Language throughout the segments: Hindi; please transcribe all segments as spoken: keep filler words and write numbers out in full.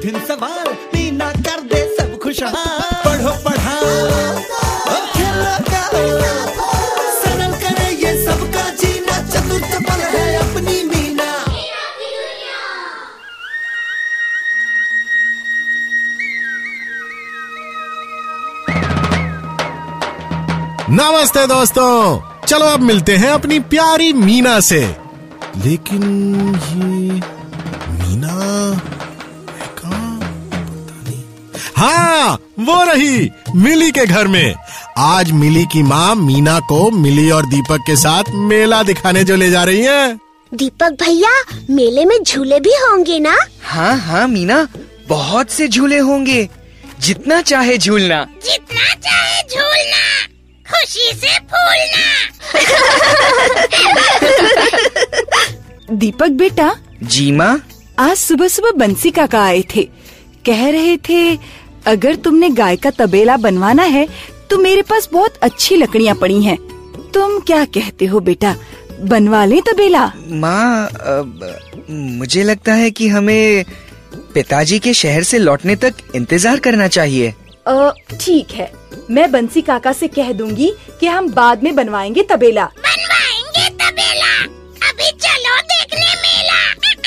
कठिन सवाल मीना कर दे सब खुशहाल। पढ़ो पढ़ाओ और खेलो गाओ, सरल करे ये सबका जीना, चतुर चपल है अपनी मीना। नमस्ते दोस्तों, चलो अब मिलते हैं अपनी प्यारी मीना से। लेकिन ये मीना है कहाँ? पता नहीं। हाँ, वो रही मिली के घर में। आज मिली की माँ मीना को मिली और दीपक के साथ मेला दिखाने जो ले जा रही है। दीपक भैया, मेले में झूले भी होंगे ना? हाँ हाँ मीना, बहुत से झूले होंगे, जितना चाहे झूलना। जितना चाहे झूलना, खुशी से फूलना। दीपक बेटा। जी माँ। आज सुबह सुबह बंसी काका आए थे, कह रहे थे अगर तुमने गाय का तबेला बनवाना है तो मेरे पास बहुत अच्छी लकड़ियाँ पड़ी हैं। तुम क्या कहते हो बेटा, बनवा लें तबेला? माँ, मुझे लगता है कि हमें पिताजी के शहर से लौटने तक इंतजार करना चाहिए। ठीक है, मैं बंसी काका से कह दूंगी कि हम बाद में बनवाएंगे तबेला। बनवाएंगे तबेला, अभी चलो देखने मेला।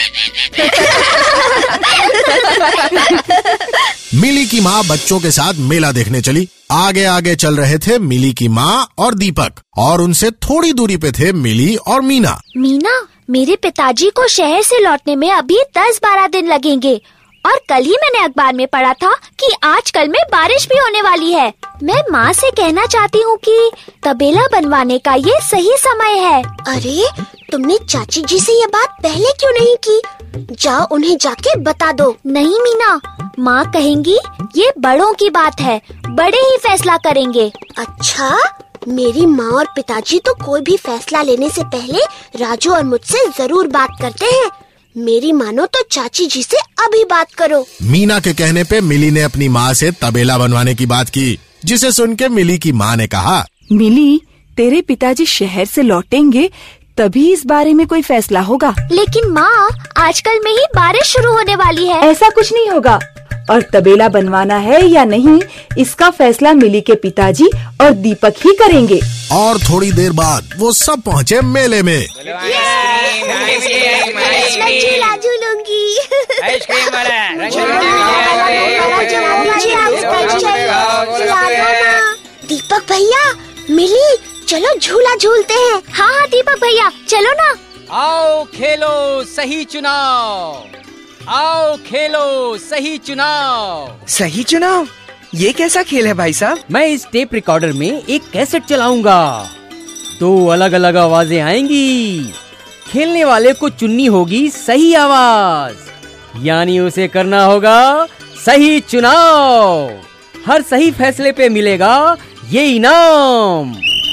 मिली की माँ बच्चों के साथ मेला देखने चली। आगे आगे चल रहे थे मिली की माँ और दीपक, और उनसे थोड़ी दूरी पे थे मिली और मीना। मीना, मेरे पिताजी को शहर से लौटने में अभी दस बारह दिन लगेंगे, और कल ही मैंने अखबार में पढ़ा था कि आजकल में बारिश भी होने वाली है। मैं माँ से कहना चाहती हूँ कि तबेला बनवाने का ये सही समय है। अरे, तुमने चाची जी से ये बात पहले क्यों नहीं की? जाओ उन्हें जाके बता दो। नहीं मीना, माँ कहेंगी ये बड़ों की बात है, बड़े ही फैसला करेंगे। अच्छा, मेरी माँ और पिताजी तो कोई भी फैसला लेने से पहले राजू और मुझसे जरूर बात करते हैं। मेरी मानो तो चाची जी से अभी बात करो। मीना के कहने पे मिली ने अपनी माँ से तबेला बनवाने की बात की, जिसे सुन के मिली की माँ ने कहा, मिली, तेरे पिताजी शहर से लौटेंगे तभी इस बारे में कोई फैसला होगा। लेकिन माँ, आजकल में ही बारिश शुरू होने वाली है। ऐसा कुछ नहीं होगा, और तबेला बनवाना है या नहीं इसका फैसला मिली के पिताजी और दीपक ही करेंगे। और थोड़ी देर बाद वो सब पहुँचे मेले में। दीपक भैया, मिली, चलो झूला झूलते हैं। हाँ हाँ दीपक भैया, चलो ना। आओ खेलो सही चुनाव, आओ खेलो सही चुनाव। सही चुनाव? ये कैसा खेल है भाई साहब? मैं इस टेप रिकॉर्डर में एक कैसेट चलाऊंगा, दो अलग अलग आवाजें आएंगी, खेलने वाले को चुननी होगी सही आवाज, यानी उसे करना होगा सही चुनाव। हर सही फैसले पे मिलेगा ये इनाम,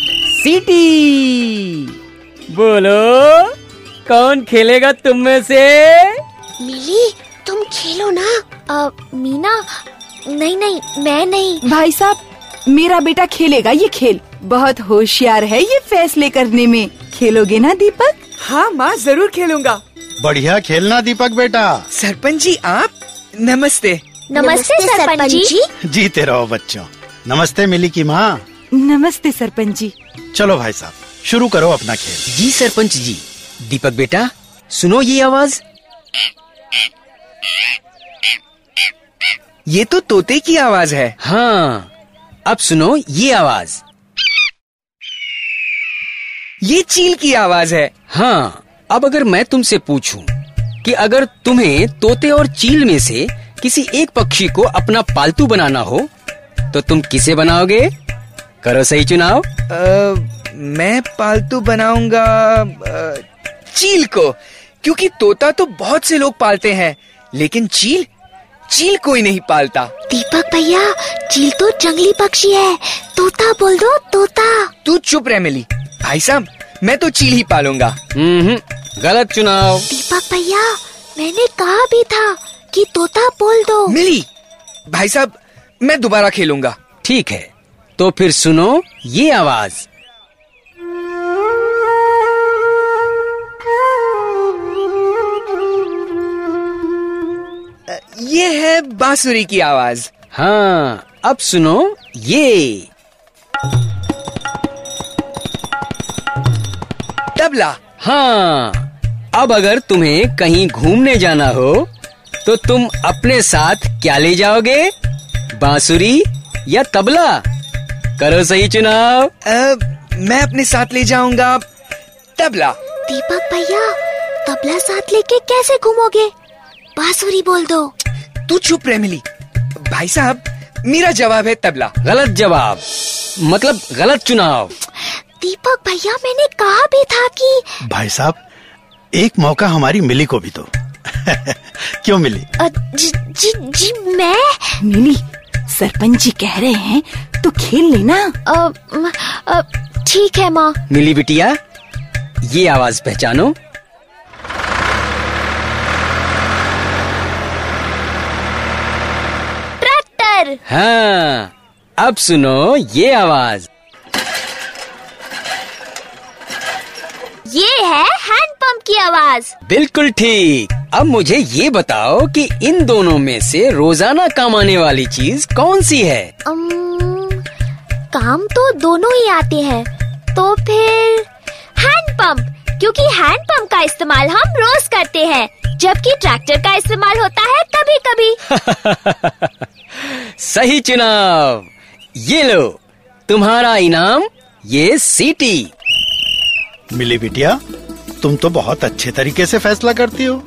सीटी। बोलो कौन खेलेगा तुम में से? मिली, तुम खेलो ना। आ, मीना, नहीं नहीं, मैं नहीं। भाई साहब, मेरा बेटा खेलेगा ये खेल, बहुत होशियार है ये फैसले करने में। खेलोगे ना दीपक? हाँ माँ, जरूर खेलूंगा। बढ़िया खेलना दीपक बेटा। सरपंच जी आप, नमस्ते। नमस्ते सरपंच जी। जीते रहो बच्चों। नमस्ते मिली की माँ। नमस्ते सरपंच जी। चलो भाई साहब, शुरू करो अपना खेल। जी सरपंच जी। दीपक बेटा, सुनो ये आवाज। ये तो तोते की आवाज है। हाँ, अब सुनो ये आवाज। ये चील की आवाज है। हाँ, अब अगर मैं तुमसे पूछूं कि अगर तुम्हें तोते और चील में से किसी एक पक्षी को अपना पालतू बनाना हो तो तुम किसे बनाओगे? करो सही चुनाव। आ, मैं पालतू बनाऊंगा आ, चील को, क्योंकि तोता तो बहुत से लोग पालते हैं, लेकिन चील चील कोई नहीं पालता। दीपक भैया, चील तो जंगली पक्षी है, तोता बोल दो, तोता। तू चुप रह मिली। भाई साहब, मैं तो चील ही पालूंगा। हम्म, गलत चुनाव। दीपक भैया, मैंने कहा भी था कि तोता बोल दो। मिली, भाई साहब, मैं दोबारा खेलूंगा। ठीक है, तो फिर सुनो ये आवाज। ये है बांसुरी की आवाज। हाँ, अब सुनो ये। तबला। हाँ, अब अगर तुम्हें कहीं घूमने जाना हो तो तुम अपने साथ क्या ले जाओगे? बांसुरी या तबला? करो सही चुनाव। आ, मैं अपने साथ ले जाऊंगा तबला। दीपक भैया, तबला साथ लेके कैसे घूमोगे? बांसुरी बोल दो। तू चुप रह मिली। भाई साहब, मेरा जवाब है तबला। गलत जवाब, मतलब गलत चुनाव। दीपक भैया, मैंने कहा भी था कि। भाई साहब, एक मौका हमारी मिली को भी दो। क्यों मिली? अ, जी, जी, जी मैं मिली, सरपंच जी कह रहे हैं तो खेल लेना। अ, म, अ, ठीक है माँ। मिली बिटिया, ये आवाज पहचानो। ट्रैक्टर। हाँ, अब सुनो ये आवाज। ये है हैंडपंप की आवाज। बिल्कुल ठीक। अब मुझे ये बताओ कि इन दोनों में से रोजाना काम आने वाली चीज कौन सी है? अम, काम तो दोनों ही आते हैं, तो फिर हैंडपंप, क्योंकि हैंडपंप का इस्तेमाल हम रोज करते हैं, जबकि ट्रैक्टर का इस्तेमाल होता है कभी कभी। सही चुनाव। ये लो तुम्हारा इनाम, ये सीटी। मिली बिटिया, तुम तो बहुत अच्छे तरीके से फैसला करती हो।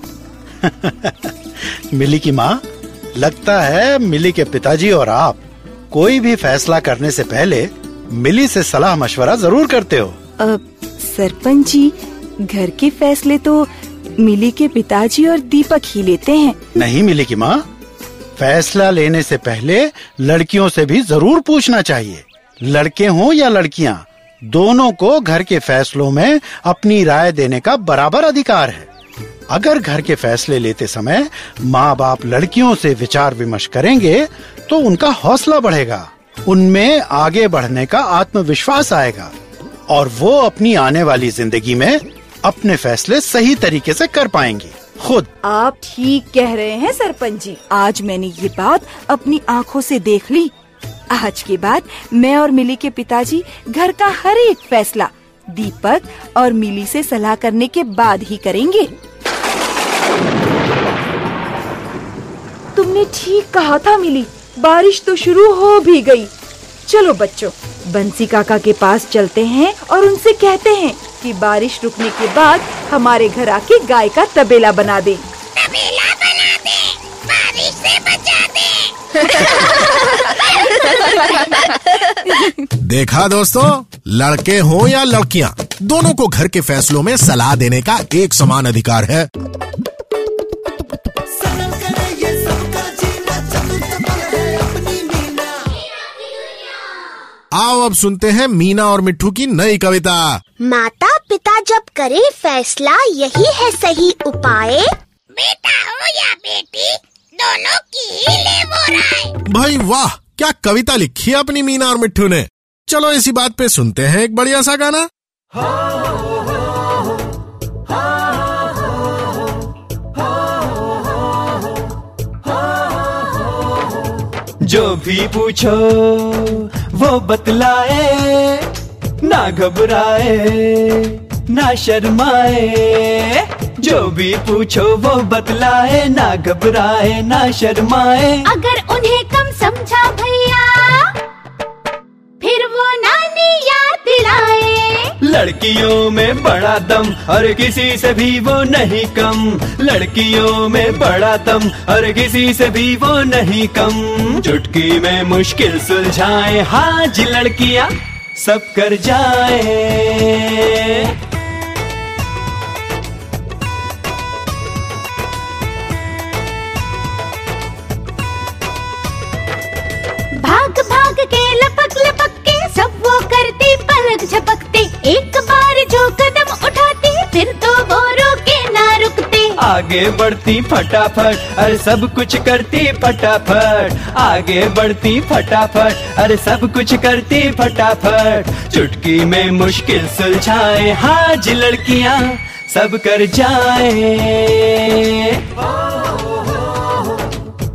मिली की माँ, लगता है मिली के पिताजी और आप कोई भी फैसला करने से पहले मिली से सलाह मशवरा जरूर करते हो। अब सरपंच जी, घर के फैसले तो मिली के पिताजी और दीपक ही लेते हैं। नहीं मिली की माँ, फैसला लेने से पहले लड़कियों से भी जरूर पूछना चाहिए। लड़के हों या लड़कियाँ, दोनों को घर के फैसलों में अपनी राय देने का बराबर अधिकार है। अगर घर के फैसले लेते समय माँ बाप लड़कियों से विचार विमर्श करेंगे तो उनका हौसला बढ़ेगा, उनमें आगे बढ़ने का आत्मविश्वास आएगा और वो अपनी आने वाली जिंदगी में अपने फैसले सही तरीके से कर पाएंगी खुद। आप ठीक कह रहे हैं सरपंच जी। आज मैंने ये बात अपनी आँखों से देख ली। आज के बाद मैं और मिली के पिताजी घर का हर एक फैसला दीपक और मिली से सलाह करने के बाद ही करेंगे। तुमने ठीक कहा था मिली, बारिश तो शुरू हो भी गई। चलो बच्चों, बंसी काका के पास चलते हैं और उनसे कहते हैं कि बारिश रुकने के बाद हमारे घर आके गाय का तबेला बना दे। तबेला बना दे, बारिश से बचा दे। देखा दोस्तों, लड़के हों या लड़कियां, दोनों को घर के फैसलों में सलाह देने का एक समान अधिकार है। सरल करे ये सबका जीना, चतुर चपल है अपनी मीना। आओ अब सुनते हैं मीना और मिट्ठू की नई कविता। माता पिता जब करे फैसला, यही है सही उपाय। बेटा हो या बेटी, दोनों की ही ले वो राय। भाई वाह, क्या कविता लिखी है अपनी मीना और मिट्ठू ने। चलो इसी बात पे सुनते हैं एक बढ़िया सा गाना। जो भी पूछो वो बतलाए, ना घबराए ना शर्माए। जो भी पूछो वो बतलाए, ना घबराए ना शर्माए। अगर उन्हें कम समझा भैया, फिर वो नानी याद दिलाए। लड़कियों में बड़ा दम, हर किसी से भी वो नहीं कम। लड़कियों में बड़ा दम, हर किसी से भी वो नहीं कम। चुटकी में मुश्किल सुलझाए, हाँ जी लड़कियाँ सब कर जाए। भाग भाग के लपक लपक के सब वो करती, पलक झपकते। एक बार जो कदम उठाती, फिर तो वो रोके ना रुकते। आगे बढ़ती फटाफट, अरे सब कुछ करती फटाफट। आगे बढ़ती फटाफट, अरे सब कुछ करती फटाफट। चुटकी में मुश्किल सुलझाए, हाँ जी लड़कियाँ सब कर जाए।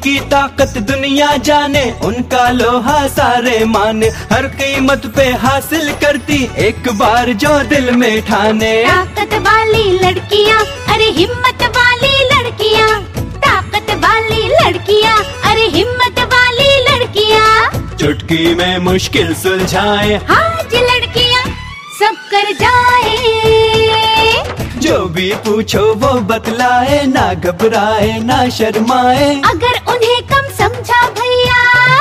उनकी ताकत दुनिया जाने, उनका लोहा सारे माने, हर कीमत पे हासिल करती एक बार जो दिल में ठाने। ताकत वाली लड़कियाँ, अरे हिम्मत वाली लड़कियाँ, ताकत वाली लड़कियाँ, अरे हिम्मत वाली लड़कियाँ, चुटकी में मुश्किल सुलझाए, हाँ जी लड़कियाँ सब कर जाए। जो भी पूछो वो बतलाए, ना घबराए ना शर्माए। अगर उन्हें कम समझा भैया,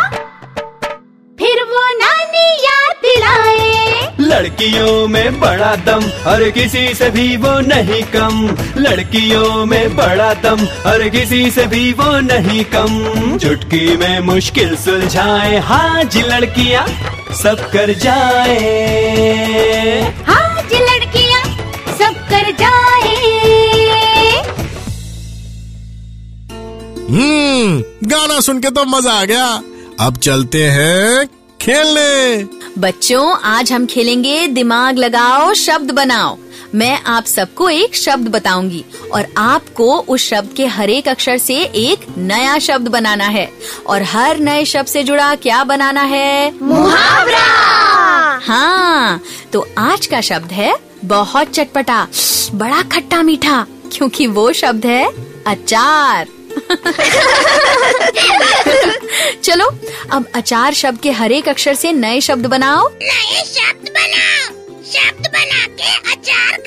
फिर वो नानी याद दिलाए। लड़कियों में बड़ा दम, हर किसी से भी वो नहीं कम। लड़कियों में बड़ा दम, हर किसी से भी वो नहीं कम। चुटकी में मुश्किल सुलझाए, हाँ जी लड़कियाँ सब कर जाए। हाँ जी लड़कियाँ सब कर जाए। हम्म गाना सुन के तो मजा आ गया। अब चलते हैं खेलने। बच्चों, आज हम खेलेंगे दिमाग लगाओ शब्द बनाओ। मैं आप सबको एक शब्द बताऊंगी और आपको उस शब्द के हर एक अक्षर से एक नया शब्द बनाना है। और हर नए शब्द से जुड़ा क्या बनाना है? मुहावरा। हाँ, तो आज का शब्द है बहुत चटपटा, बड़ा खट्टा मीठा, क्योंकि वो शब्द है अचार। चलो अब अचार शब्द के हर एक अक्षर से नए शब्द बनाओ। नए शब्द बनाओ, शब्द बना के अचार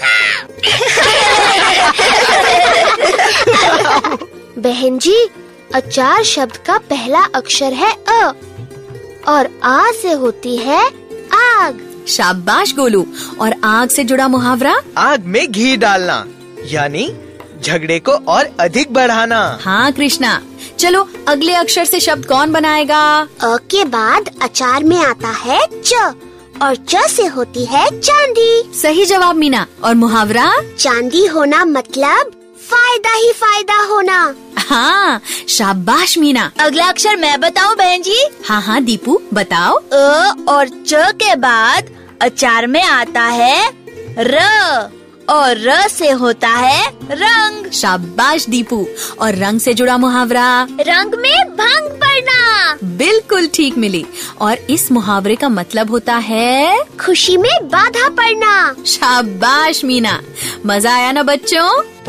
खाओ। बहन जी, अचार शब्द का पहला अक्षर है अ और आ से होती है आग। शाबाश गोलू। और आग से जुड़ा मुहावरा? आग में घी डालना, यानी झगड़े को और अधिक बढ़ाना। हाँ कृष्णा। चलो अगले अक्षर से शब्द कौन बनाएगा? अ के बाद अचार में आता है च और च से होती है चांदी। सही जवाब मीना। और मुहावरा? चांदी होना मतलब फायदा ही फायदा होना। हाँ, शाबाश मीना। अगला अक्षर मैं बताऊं बहन जी? हाँ हाँ दीपू बताओ। अ और च के बाद अचार में आता है र और र से होता है रंग। शाबाश दीपू। और रंग से जुड़ा मुहावरा? रंग में भंग पड़ना। बिल्कुल ठीक मिली। और इस मुहावरे का मतलब होता है खुशी में बाधा पड़ना। शाबाश मीना। मजा आया ना बच्चों?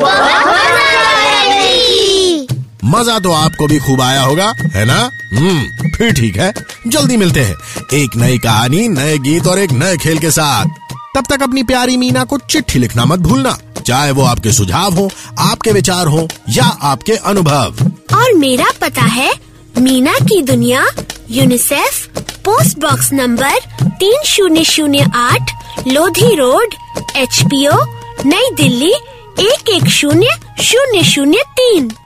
मजा तो आपको भी खूब आया होगा, है ना? हम्म फिर ठीक है, जल्दी मिलते हैं एक नई कहानी, नए गीत और एक नए खेल के साथ। तब तक अपनी प्यारी मीना को चिट्ठी लिखना मत भूलना, चाहे वो आपके सुझाव हो, आपके विचार हो या आपके अनुभव। और मेरा पता है मीना की दुनिया, यूनिसेफ, पोस्ट बॉक्स नंबर तीन शून्य शून्य आठ, Lodhi road, H P O, नई दिल्ली एक एक शून्य शून्य शून्य तीन।